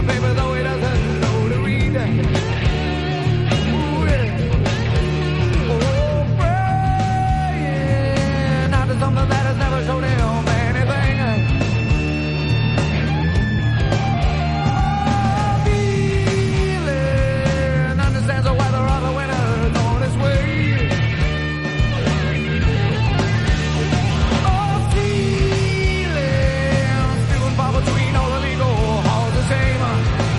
the paper though he doesn't know to read. Ooh, yeah. Oh, praying after something that has never showed him anything. Oh, feeling understands the weather of the winter's on its way. Oh, feeling still far between all the legal halls of shame.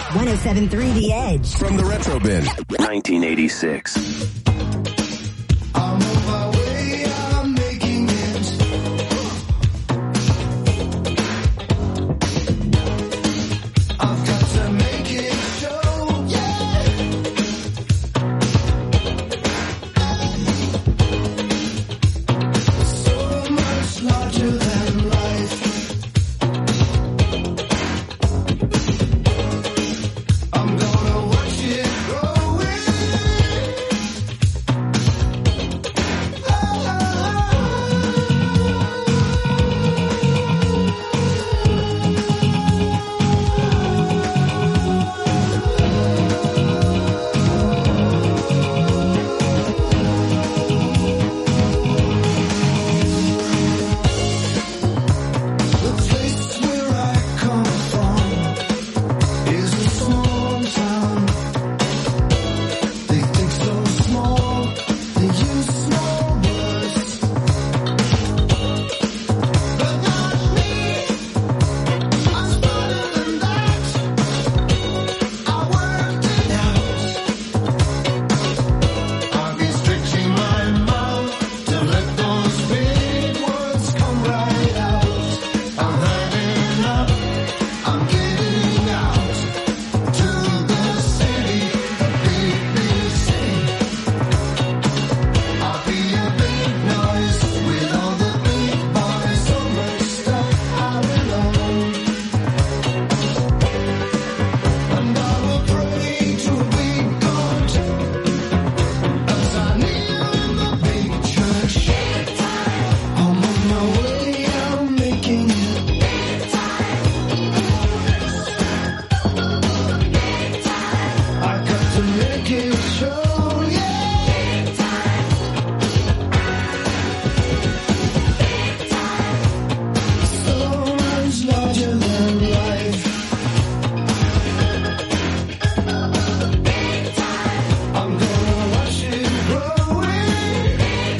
107.3 The Edge. From the Retro Bin. 1986. I'm on my way, I'm making it. I've got to make it show, yeah. So much larger than life. I'm gonna watch it growing. The place where I come from is a small town. They think so small, they use small words. But not me, I'm smarter than that. I worked it out. I've been stretching my mouth to let those big words come right out. I'm had enough, I'm getting out to the city, the big, big city. I'll be a big noise with all the big boys, so much stuff I belong. And I will pray to a big God as I kneel in the big church. I'm on my way, I'm making it. I got to make it show, yeah. So much larger than life. I'm gonna watch it growing.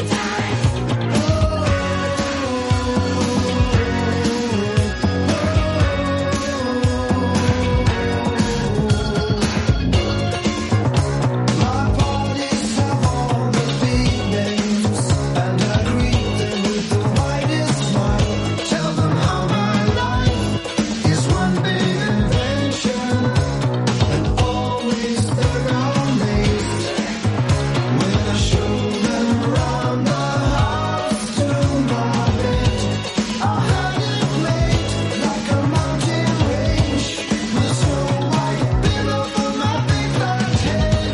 My parties have all the big names, and I greet them with the widest smile. Tell them how my life is one big invention, and always they're amazed when I show them around the house to my bed. I had it made like a mountain range with snow white beam over my big fat head.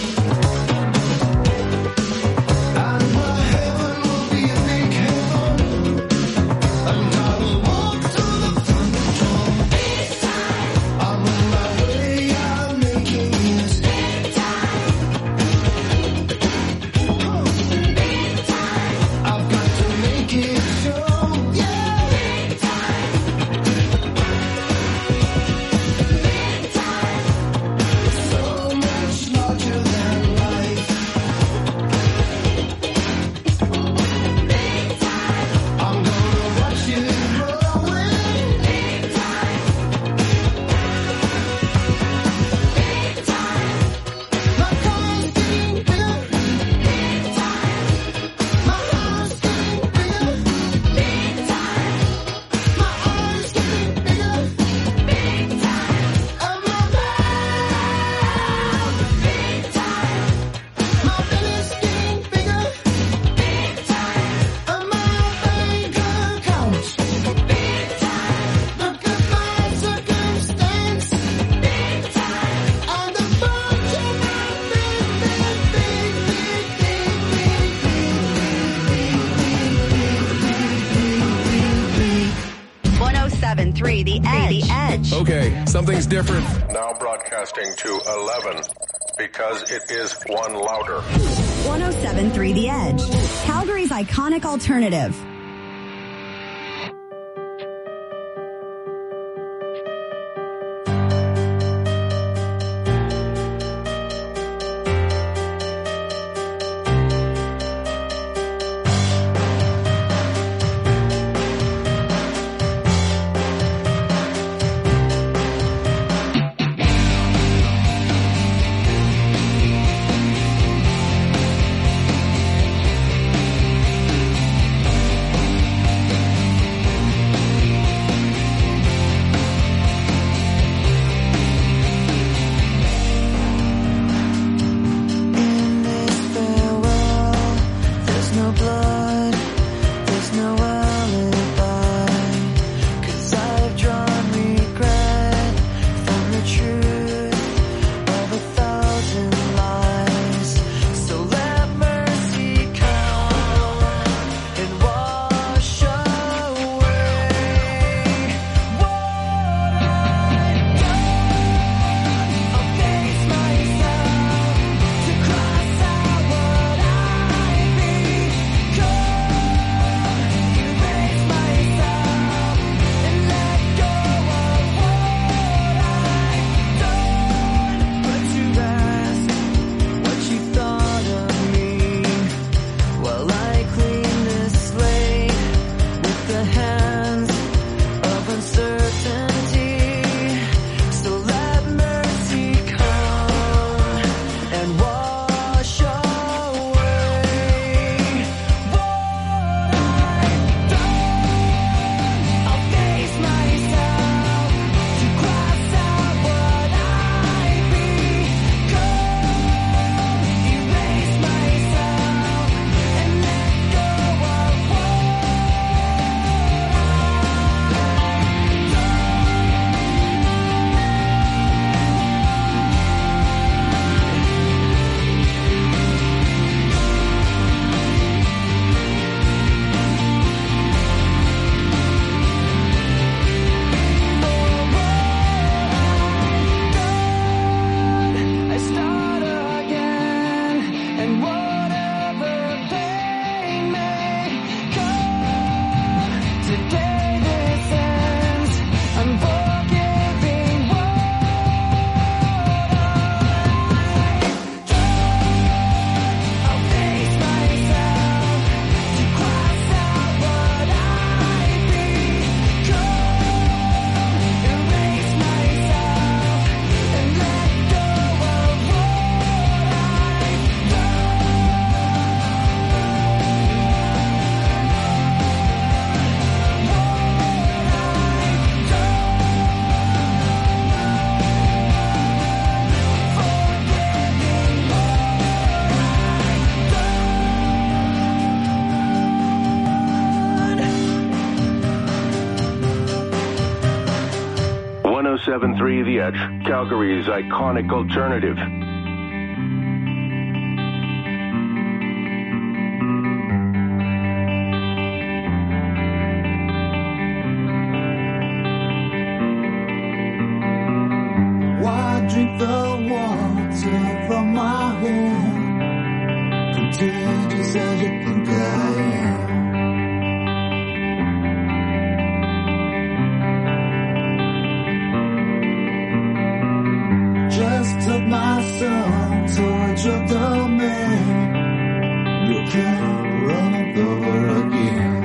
And my heaven will be a big heaven, and I will walk through the front door. I'm on my way, I'm making it. I've got to make it show, yeah. So much larger than life. I'm gonna watch it growing. My car's getting bigger. My house getting bigger. My arms getting bigger. And my mouth. My belly's getting bigger. And my bank account. Look at my circumstance. And the budget of big. 107.3 The Edge. Okay, something's different. Now broadcasting to 11 because it is one louder. 107.3 The Edge. Calgary's iconic alternative. 107.3 The Edge, Calgary's iconic alternative. Why drink the water from my hand? Contagious as you think I am. Just took my son to a drug domain. You can't run it over again.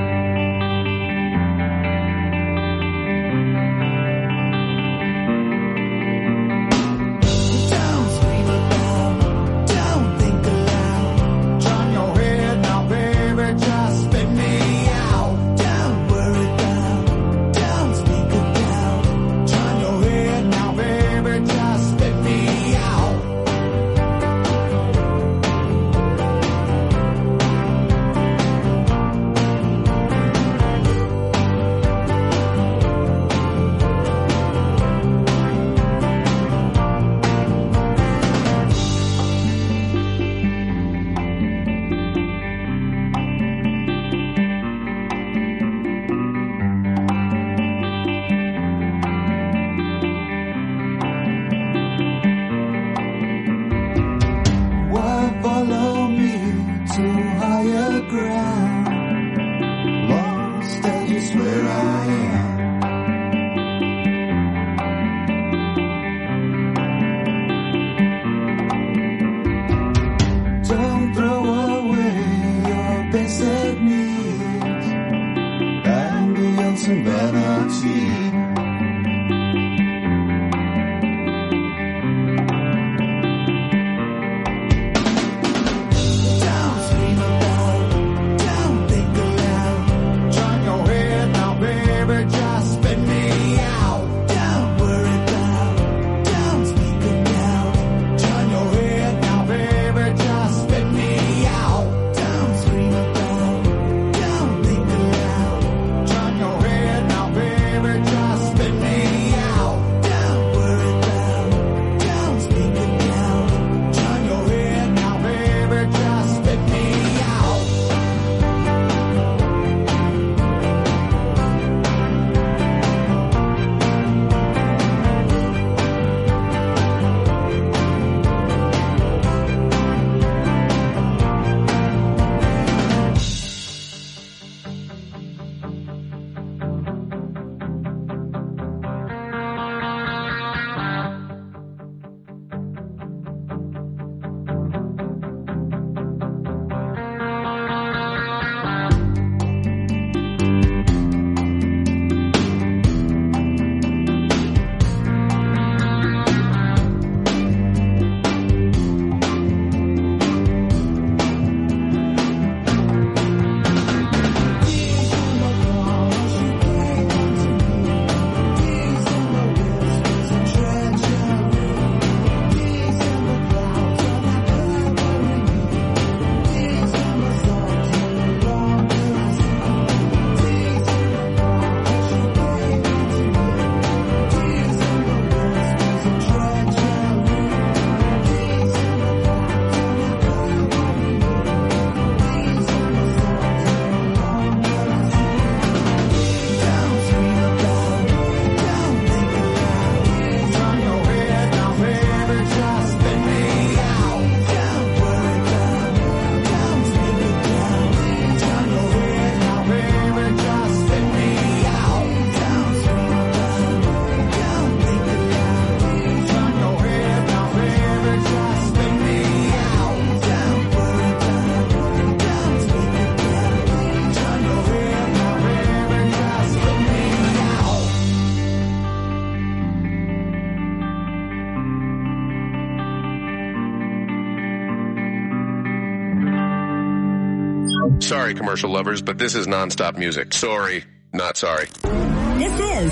Sorry, commercial lovers, but this is nonstop music. Sorry, not sorry. This is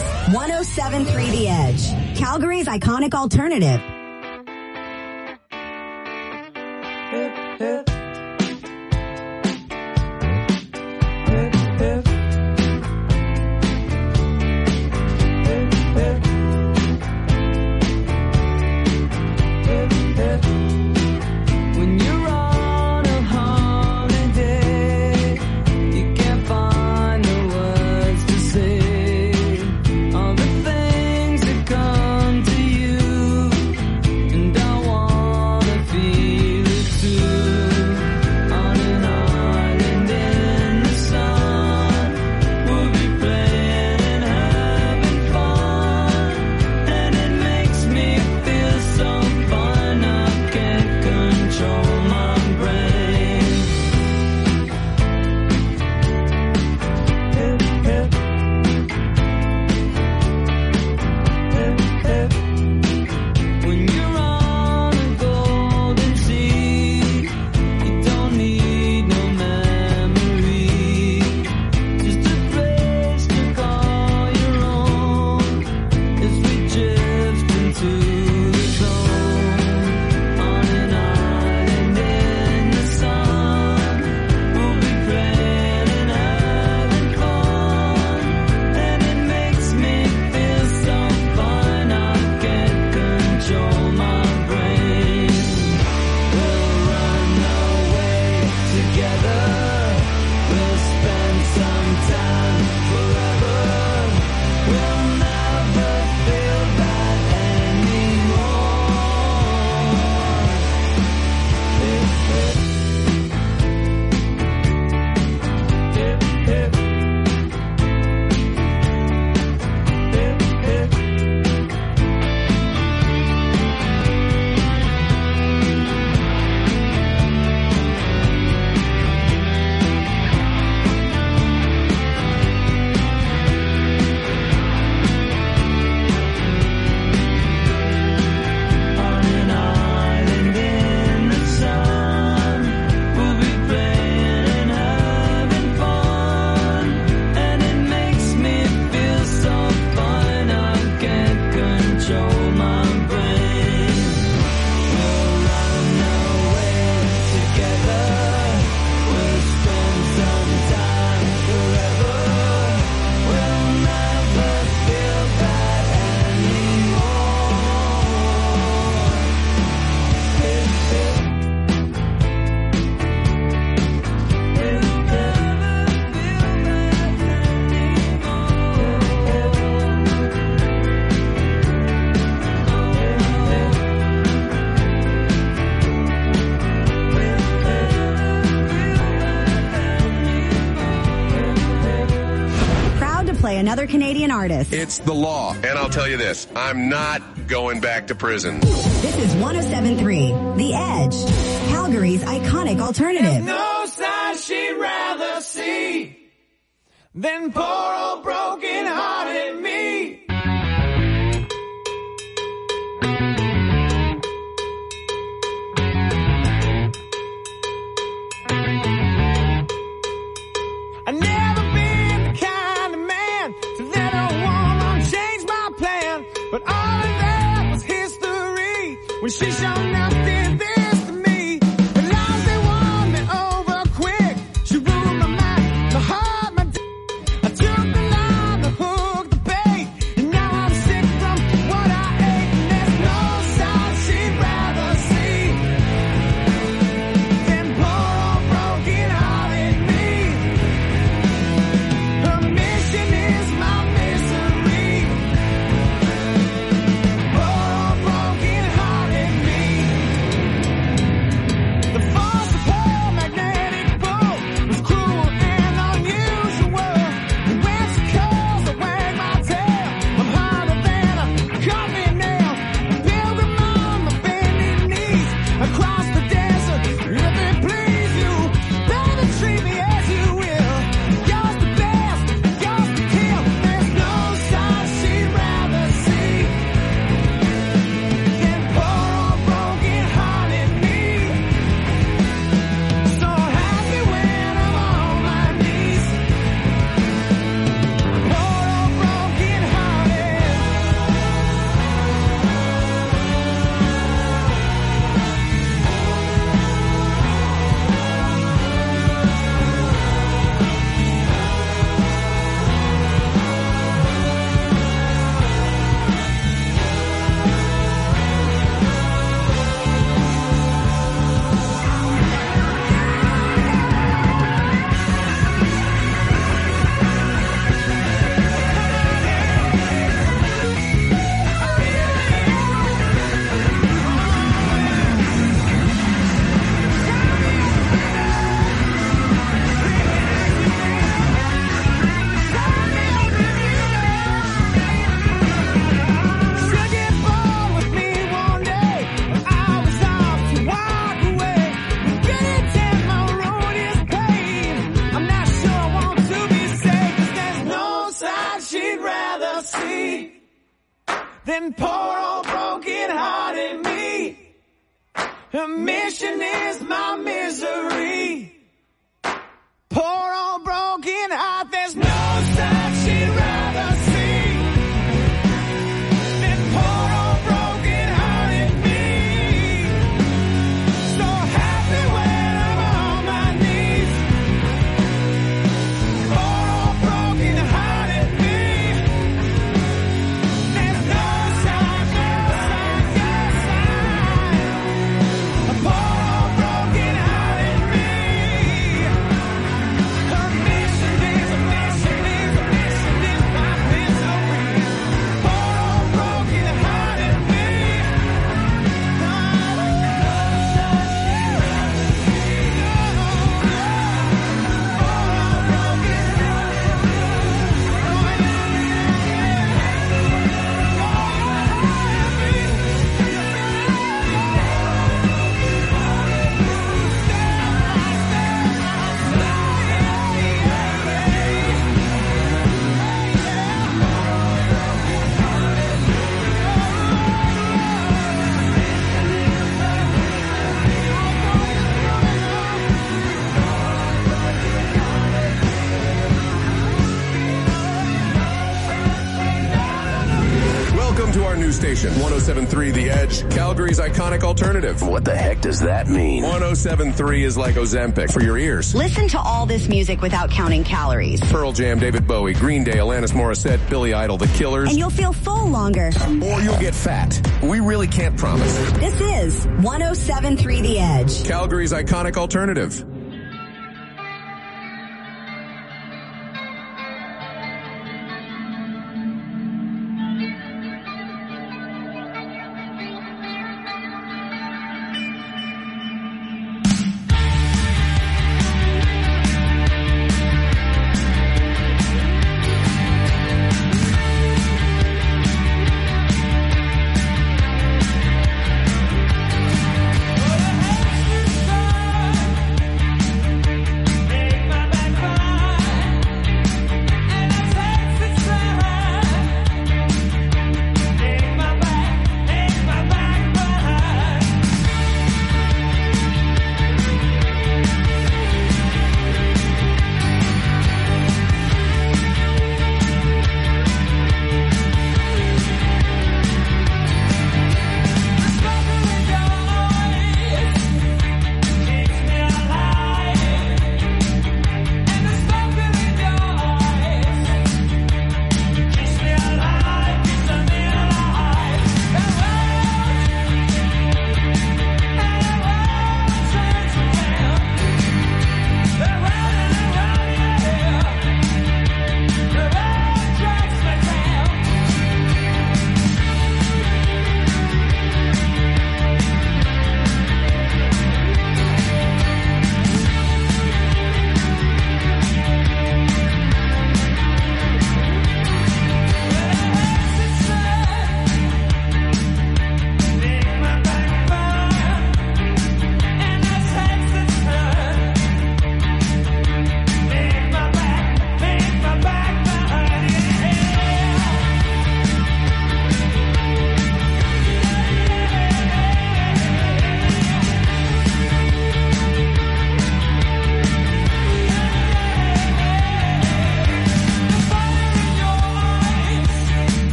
107.3 The Edge, Calgary's iconic alternative. another Canadian artist. It's the law. And I'll tell you this, I'm not going back to prison. This is 107.3 The Edge, Calgary's iconic alternative. No sign she'd rather see than poor old broken-hearted me. I never been the kind of man to let a woman change my plan, but all of that was history when she showed up did this to me. The lies they won me over quick. She ruled my mind, my heart, my I took the line, the hook, the bait, and now I'm sick from what I ate. And there's no sign she'd rather see than poor old broken-hearted me. Her mission is my misery. Poor old broken-hearted me. The force of her magnetic pull was cruel and unusual. And when she calls, I wag my tail. I'm harder than a coffee nail. A pilgrim on my bending knees across the desert. If it please you, baby, treat me as you will. Yours the best, yours the kill. There's no sign she'd rather see than poor old broken-hearted me. So happy when I'm on my knees. Poor old broken-hearted. She'll get bored with me one day, but I was off to walk away. Getting tempo road is pain. I'm not sure I want to be safe, 'cause there's no sign she'd rather see than poor old broken-hearted me. Her mission is my misery. Poor old broken heart, there's no sign she'd rather see than poor old broken-hearted me. So happy when I'm on my knees. Poor old broken-hearted me. There's no sign, no sign, no sign. Poor old broken-hearted me. Her mission is a mission is a mission is my misery. Poor old broken-hearted me. Welcome to our new station, 107.3 The Edge, Calgary's iconic alternative. What the heck does that mean? 107.3 is like Ozempic for your ears. Listen to all this music without counting calories. Pearl Jam, David Bowie, Green Day, Alanis Morissette, Billy Idol, The Killers. And you'll feel full longer. Or you'll get fat. We really can't promise. This is 107.3 The Edge. Calgary's iconic alternative.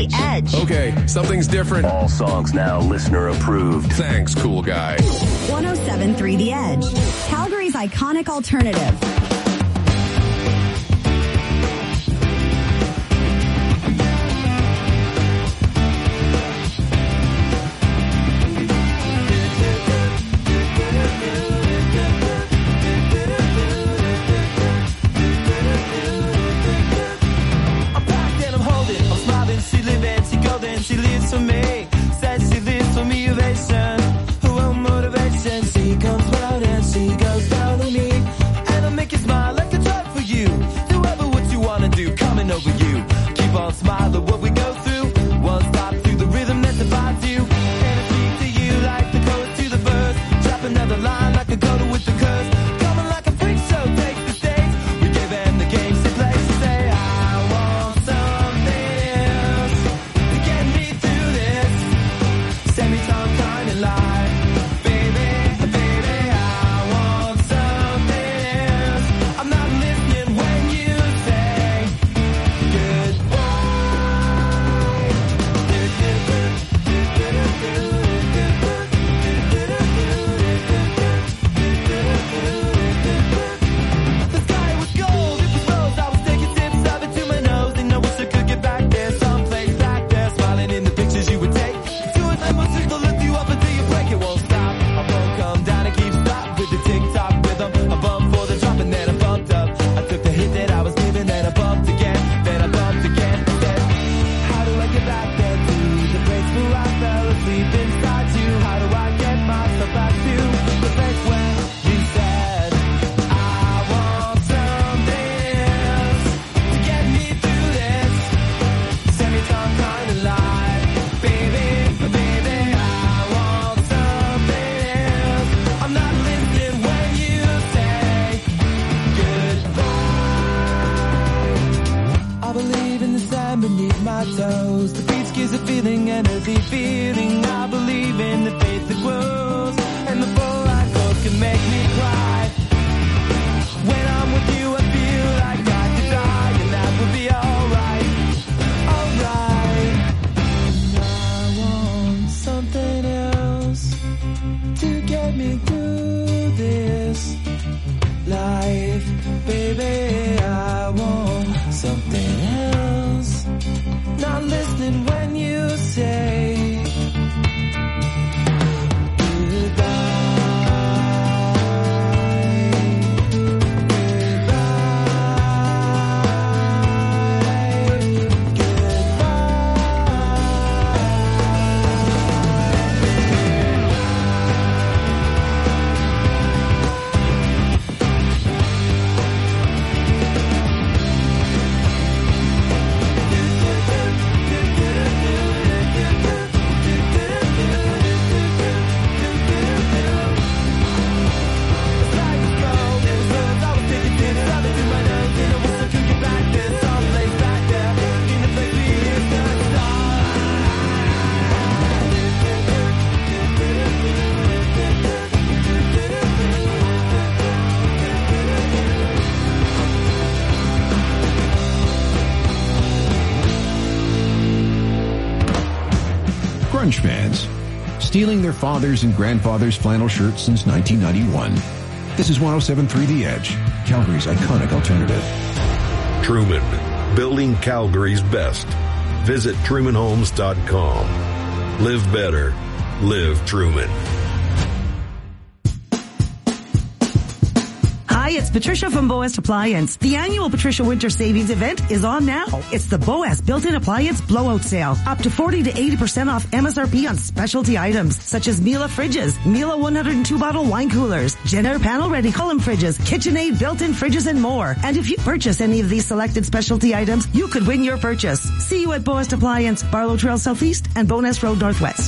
The Edge. Okay, something's different. All songs now listener approved. Thanks, cool guy. 107.3 The Edge. Calgary's iconic alternative. She lives for me, says she lives for me, ovation. Who will motivation? She comes round and she goes down on me. And I'll make you smile like a drug for you. Do ever what you wanna do, coming over you. Keep on smiling what we go through. One stop through the rhythm that divides you. And I speak to you like the chorus to the verse. Drop another line like a coda with the curse. Coming like a freak show, takes the stage. We give them the games to play. She say, I want something else to get me through this semi-time kind of life. Baby, baby, I want something else. I'm not listening when you say goodbye. The sky was gold, it was rose. I was taking sips of it to my nose, and I wish I could get back there, someplace back there, smiling in the pictures you would take. To a time when signal lift you up until you break, it won't stop. I won't come down and keep stop with the tick-tock rhythm. I bumped for the drop and then I bumped up. I took the hit that I was giving, then I bumped again, then I bumped again. I said, how do I get back there to the place where I fell asleep inside you? How do I get myself back to the place where you said I want something else to get me through this semi-time kind of life? Baby, baby, I want something else. I'm not listening when you say goodbye. I believe in the sand beneath my toes. The beach gives a feeling, energy feeling. I believe in the faith that grows, and the full light goes can make me cry. When I'm with you, I feel like I could die, and that would be alright, alright. I want something else to get me through this life, baby. I want something else. Not listening when you say Grunge fans, stealing their fathers' and grandfathers' flannel shirts since 1991. This is 107.3 The Edge, Calgary's iconic alternative. Truman, building Calgary's best. Visit trumanhomes.com. Live better. Live Truman. Hi, it's Patricia from Boas Appliance. The annual Patricia Winter Savings event is on now. It's the Boas Built-in Appliance Blowout Sale. Up to 40 to 80% off MSRP on specialty items such as Miele fridges, Miele 102 bottle wine coolers, Jenner panel ready column fridges, KitchenAid built-in fridges, and more. And if you purchase any of these selected specialty items, you could win your purchase. See you at Boas Appliance, Barlow Trail Southeast and Bowness Road Northwest.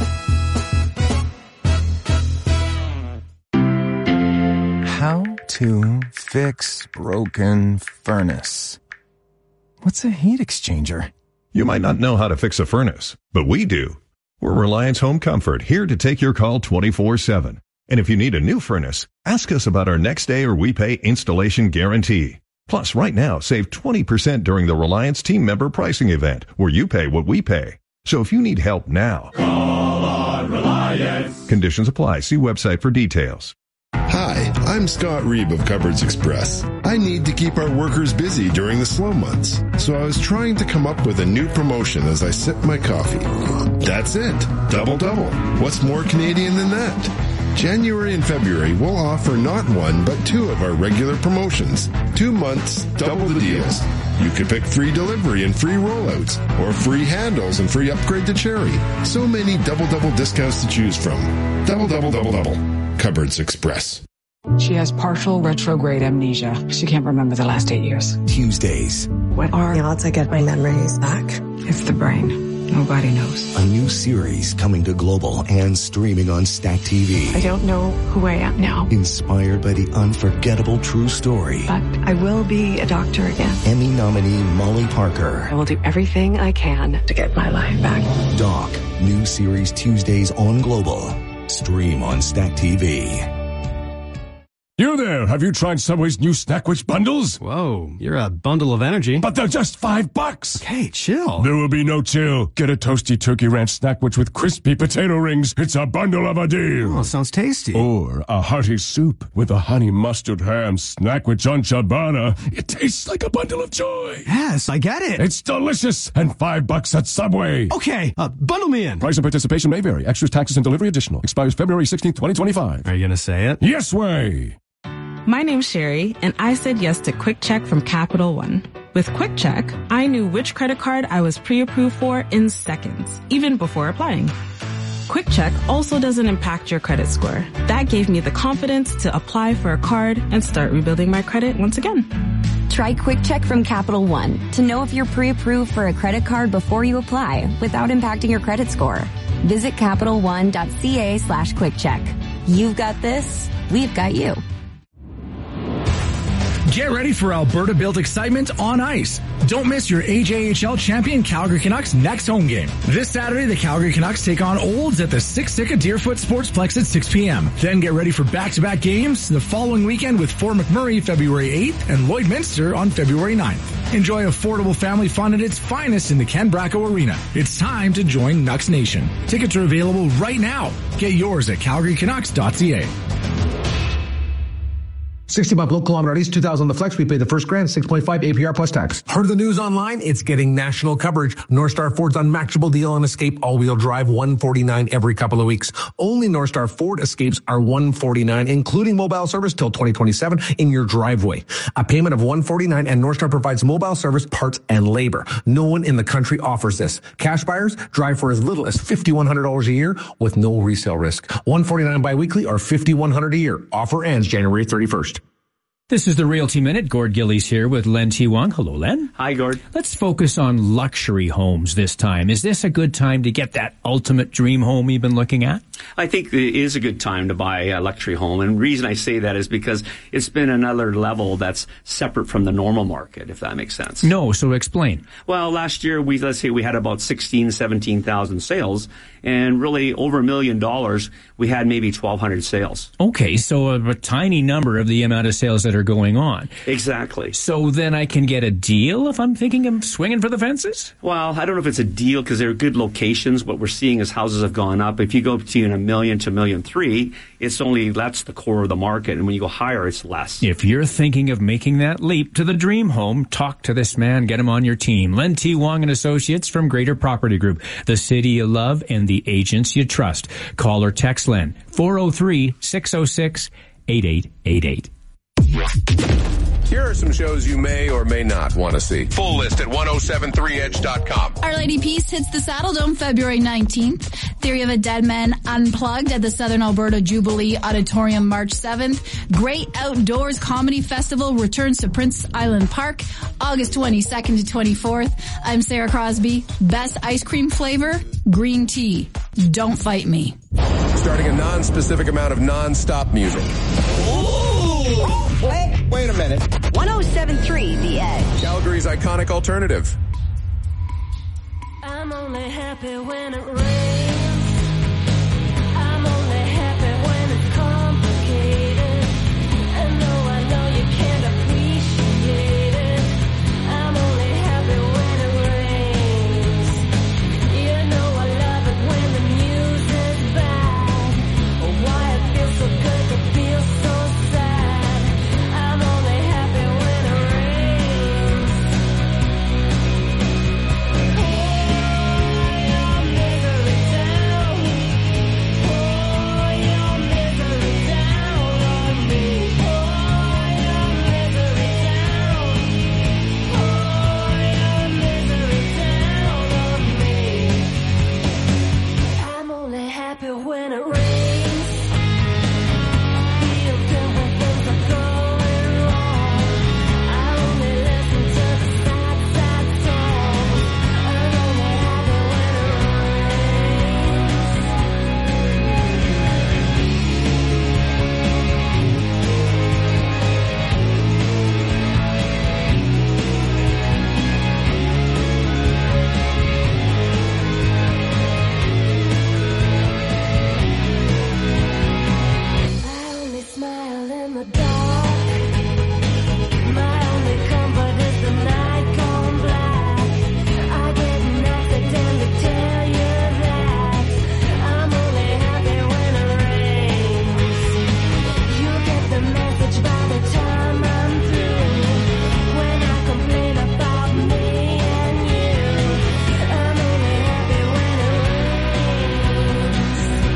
How to fix broken furnace. What's a heat exchanger? You might not know how to fix a furnace, but we do. We're Reliance Home Comfort, here to take your call 24/7. And if you need a new furnace, ask us about our next day or we pay installation guarantee. Plus, right now, save 20% during the Reliance team member pricing event, where you pay what we pay. So if you need help now, call on Reliance. Conditions apply. See website for details. Hi, I'm Scott Reeb of Cupboards Express. I need to keep our workers busy during the slow months, so I was trying to come up with a new promotion as I sip my coffee. That's it. Double. What's more Canadian than that? January and February, we'll offer not one, but two of our regular promotions. 2 months, double the deals. You could pick free delivery and free rollouts, or free handles and free upgrade to Cherry. So many double discounts to choose from. Double. Cupboards Express. She has partial retrograde amnesia. She can't remember the last 8 years. Tuesdays. What are the odds I get my memories back? It's the brain. Nobody knows. A new series coming to Global and streaming on Stack TV. I don't know who I am now. Inspired by the unforgettable true story. But I will be a doctor again. Emmy nominee Molly Parker. I will do everything I can to get my life back. Doc. New series Tuesdays on Global. Stream on Stack TV. You there, have you tried Subway's new Snackwich bundles? Whoa, you're a bundle of energy. But they're just $5. Okay, chill. There will be no chill. Get a toasty turkey ranch Snackwich with crispy potato rings. It's a bundle of a deal. Oh, sounds tasty. Or a hearty soup with a honey mustard ham Snackwich on ciabatta. It tastes like a bundle of joy. Yes, I get it. It's delicious and $5 at Subway. Okay, bundle me in. Price and participation may vary. Extras, taxes, and delivery additional. Expires February 16th, 2025. Are you gonna say it? Yes way. My name's Sherry, and I said yes to Quick Check from Capital One. With Quick Check, I knew which credit card I was pre-approved for in seconds, even before applying. Quick Check also doesn't impact your credit score. That gave me the confidence to apply for a card and start rebuilding my credit once again. Try Quick Check from Capital One to know if you're pre-approved for a credit card before you apply without impacting your credit score. Visit CapitalOne.ca/QuickCheck. You've got this. We've got you. Get ready for Alberta-built excitement on ice. Don't miss your AJHL champion Calgary Canucks next home game. This Saturday, the Calgary Canucks take on Olds at the Siksika Deerfoot Sportsplex at 6 p.m. Then get ready for back-to-back games the following weekend with Fort McMurray February 8th and Lloydminster on February 9th. Enjoy affordable family fun at its finest in the Ken Bracco Arena. It's time to join Nucks Nation. Tickets are available right now. Get yours at calgarycanucks.ca. 60 local kilometer east, 2,000 on the flex. We pay the first grand, 6.5 APR plus tax. Heard of the news online? It's getting national coverage. North Star Ford's unmatchable deal on Escape all-wheel drive, $149 every couple of weeks. Only North Star Ford Escapes are $149, including mobile service till 2027 in your driveway. A payment of $149, and North Star provides mobile service, parts, and labor. No one in the country offers this. Cash buyers drive for as little as $5,100 a year with no resale risk. $149 biweekly or $5,100 a year. Offer ends January 31st. This is the Realty Minute. Gord Gillies here with Len T. Wong. Hello, Len. Hi, Gord. Let's focus on luxury homes this time. Is this a good time to get that ultimate dream home you've been looking at? I think it is a good time to buy a luxury home. And the reason I say that is because it's been another level that's separate from the normal market, if that makes sense. No, so explain. Well, last year, let's say we had about 17,000 sales. And really, over $1 million, we had maybe 1,200 sales. Okay, so a tiny number of the amount of sales that are going on. Exactly. So then I can get a deal if I'm thinking of swinging for the fences? Well, I don't know if it's a deal because they're good locations. What we're seeing is houses have gone up. If you go between $1 million to $1.3 million, that's the core of the market. And when you go higher, it's less. If you're thinking of making that leap to the dream home, talk to this man, get him on your team. Len T. Wong and Associates from Greater Property Group, the city you love and the agents you trust. Call or text Len, 403-606-8888. Here are some shows you may or may not want to see. Full list at 1073edge.com. Our Lady Peace hits the Saddle Dome February 19th. Theory of a Dead Man Unplugged at the Southern Alberta Jubilee Auditorium March 7th. Great Outdoors Comedy Festival returns to Prince Island Park August 22nd to 24th. I'm Sarah Crosby. Best ice cream flavor? Green tea. Don't fight me. Starting a non-specific amount of non-stop music. Wait a minute. 107.3 The Edge. Calgary's iconic alternative. I'm only happy when it rains. I'm only happy when it's complicated. And though I know you can't appreciate when it rains. Feel good when things are going wrong. I only listen to the sad, sad songs. I'm only happy when it smile in the dark. My only comfort is the night gone black. I didn't accident to tell you that I'm only happy when it rains. You get the message by the time I'm through. When I complain about me and you, I'm only happy when it rains.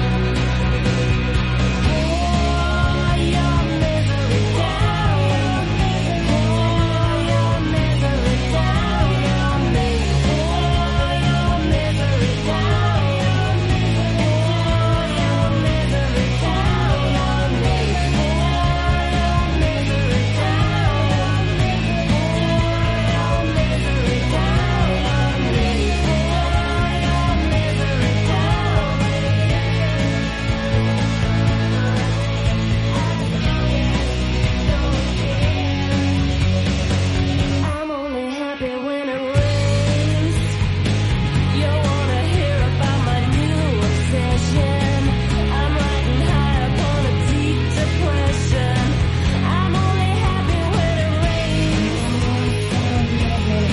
I'm only happy when it rains. You wanna hear about my new obsession? I'm riding high upon a deep depression. I'm only happy when it rains. I'm only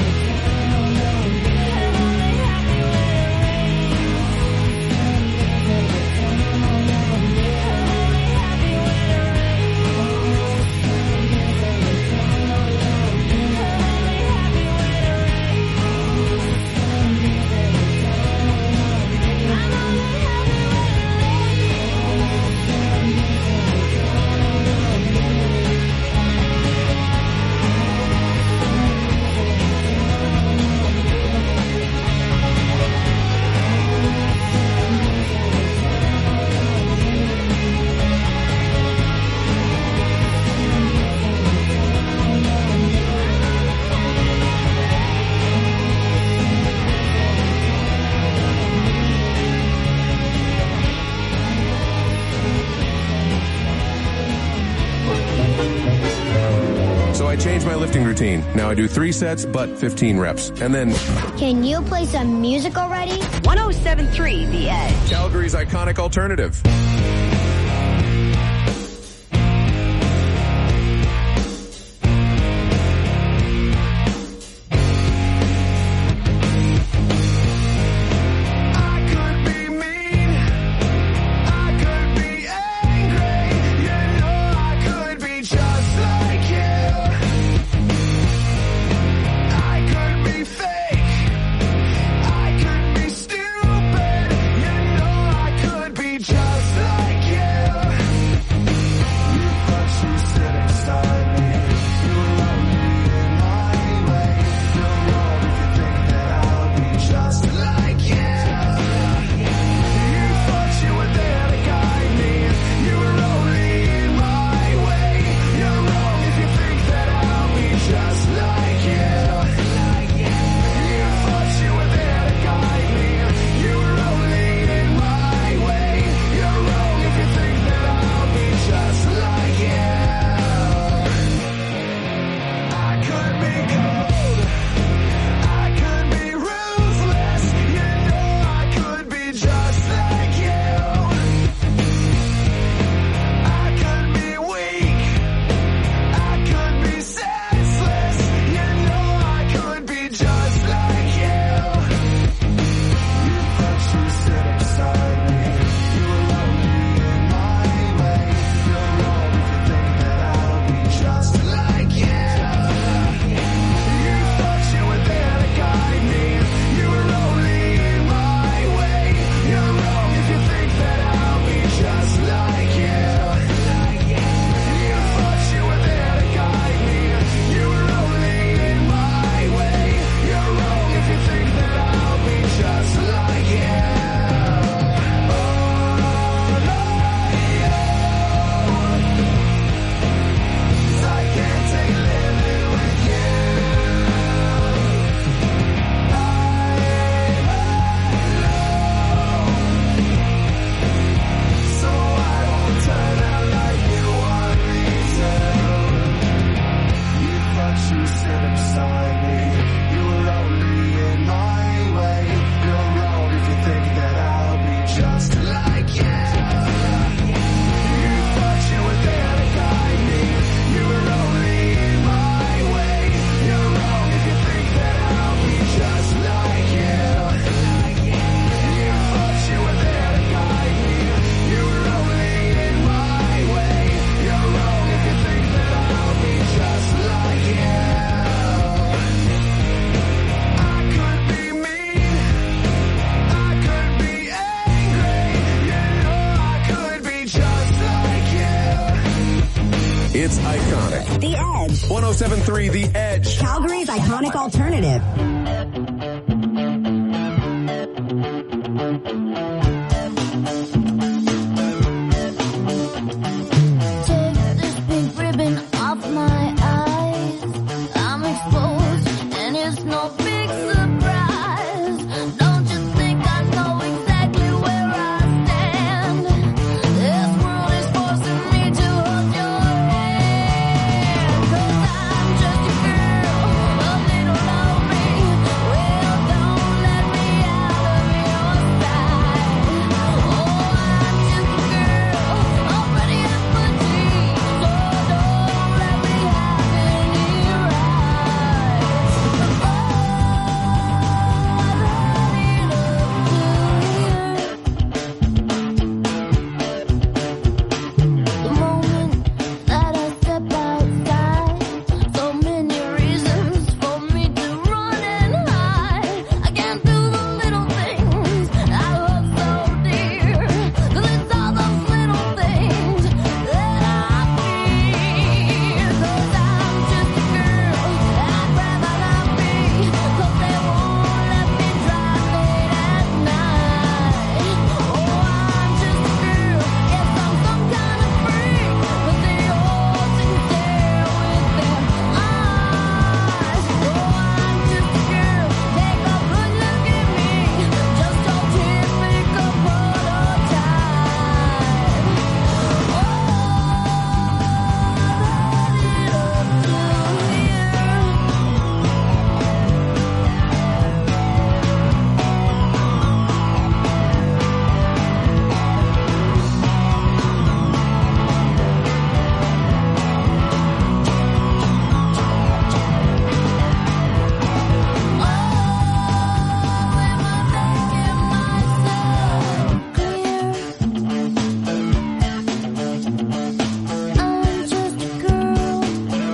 happy when it So I changed my lifting routine. Now I do 3 sets, but 15 reps. And then Can you play some music already? 107.3 The Edge. Calgary's iconic alternative. just like It's iconic. The Edge. 107.3 The Edge. Calgary's iconic alternative. Take this pink ribbon off my eyes. I'm exposed, and it's no big surprise. Don't you think I know exactly where I stand? This world is forcing me to hold your hand. 'Cause I'm just a girl, a little lonely. Well, don't let me out of your sight. Oh, I'm just a girl, already up for tea. So don't let me have any The moment that I step outside, so many reasons for me to run and hide. I can't do the little things I love so dear. 'Cause it's all those little things that I fear. 'Cause I'm just a girl, I'd rather not be. 'Cause they won't let me drive late at night. Oh, I'm just a girl, yes, I'm some kind of freak. But they all seem to stare with their eyes. Oh, I'm just a girl, take a good look at me. Just a typical prototype. I'm just a girl.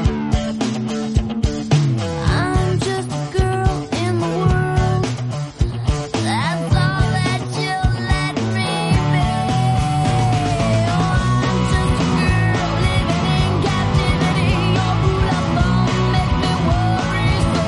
I'm just a girl in the world. That's all that you'll let me be. Oh, I'm just a girl living in captivity. Your pull-up phone makes me worry so.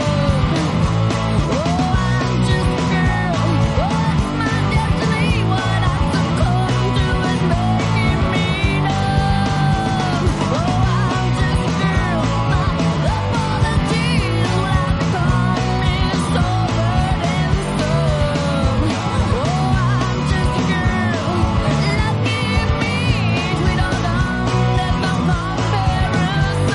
Oh, I'm just a girl. What's my destiny? What I succumb to is making me numb. Oh, I'm just a girl. My apologies when I become so burdensome. Oh, I'm just a girl. Lucky me, sweet old darling, there's no comparison.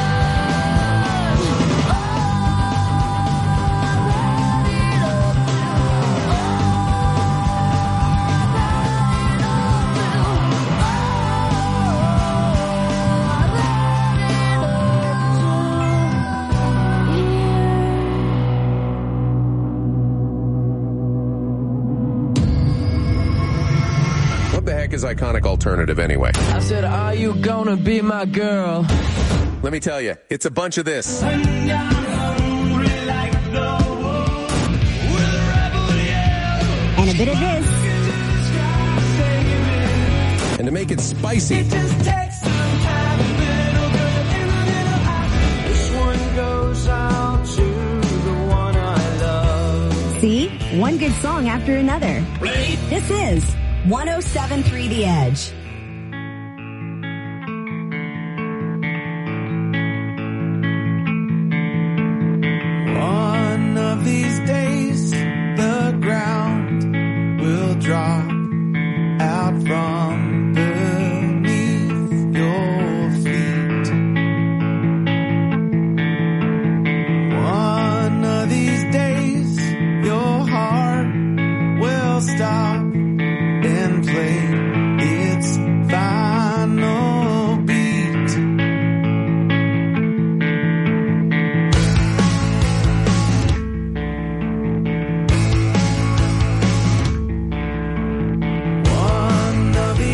What the heck is iconic alternative anyway? I said, are you gonna be my girl? Let me tell you, it's a bunch of this. And a bit of this. And to make it spicy, This one goes out to the one I love. See? One good song after another. This is 107.3 The Edge. One of these days, the ground will drop out from beneath your feet. One of these days, your heart will stop and play its final beat. One of these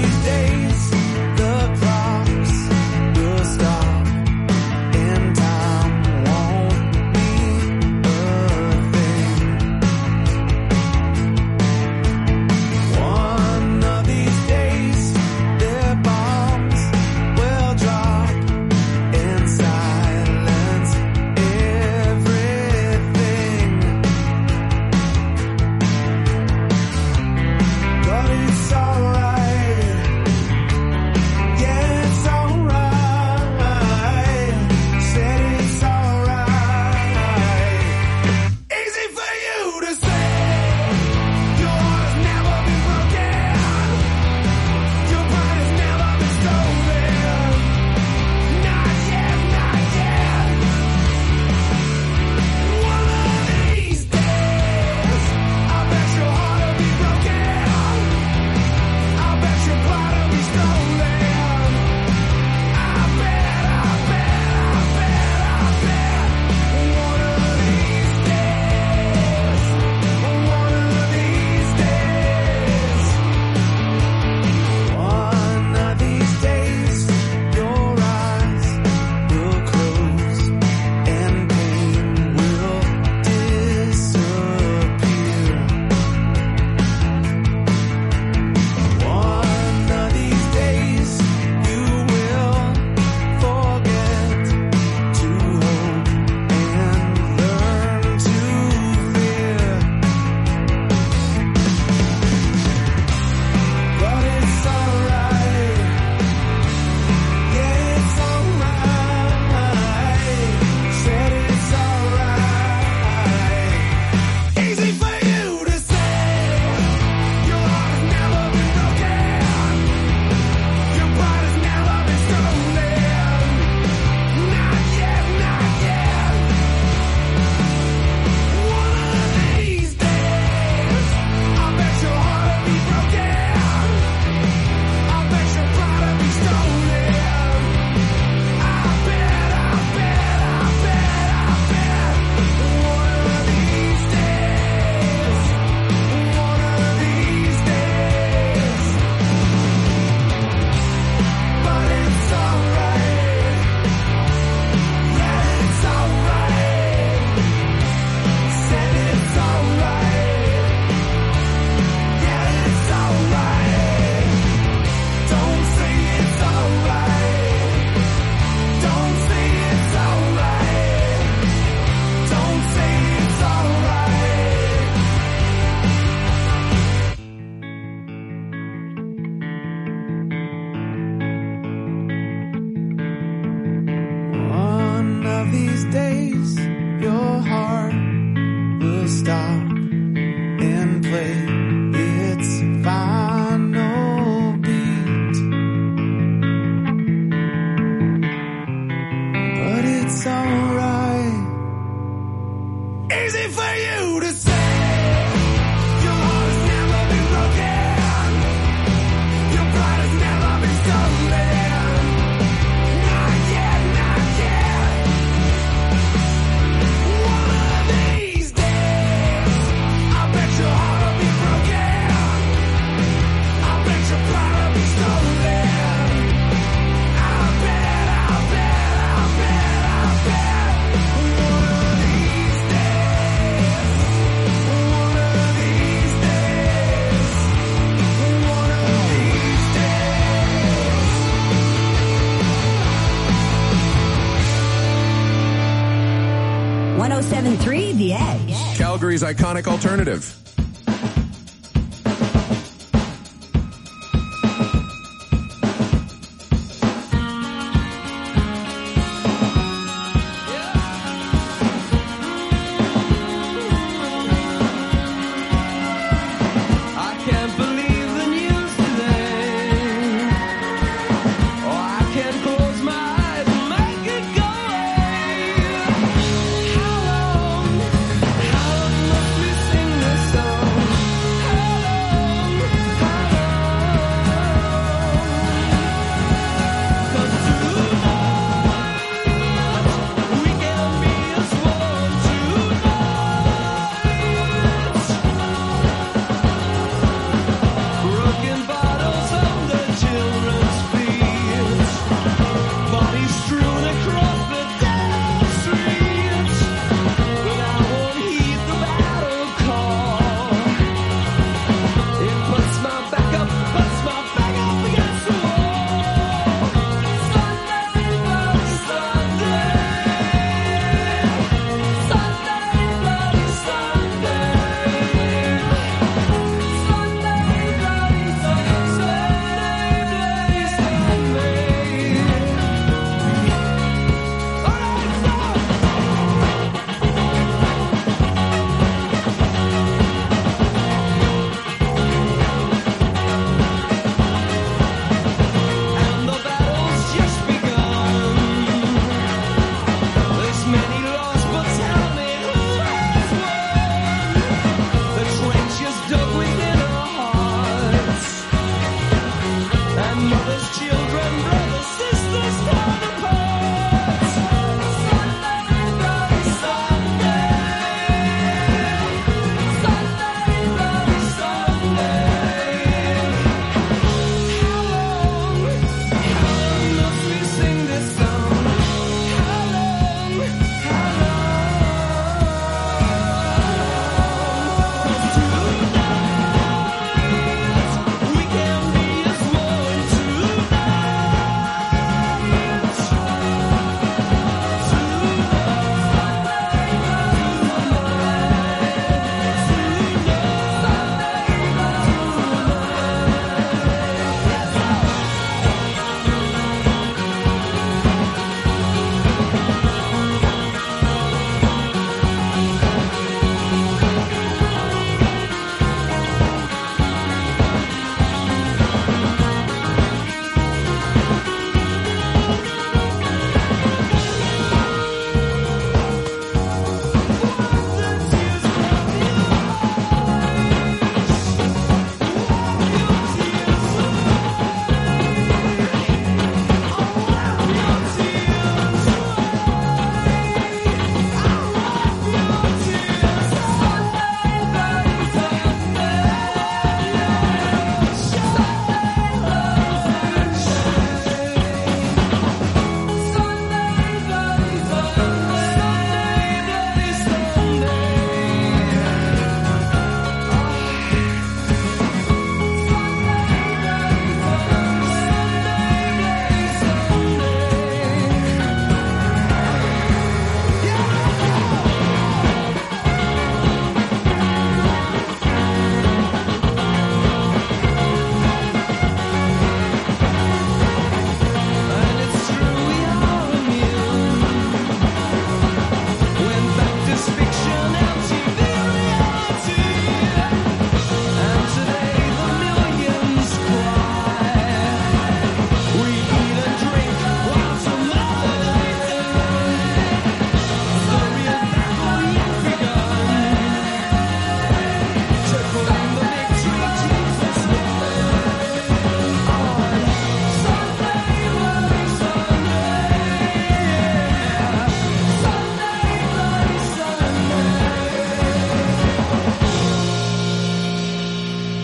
Calgary's iconic alternative.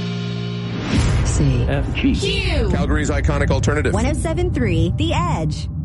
Calgary's iconic alternative. 107.3 The Edge.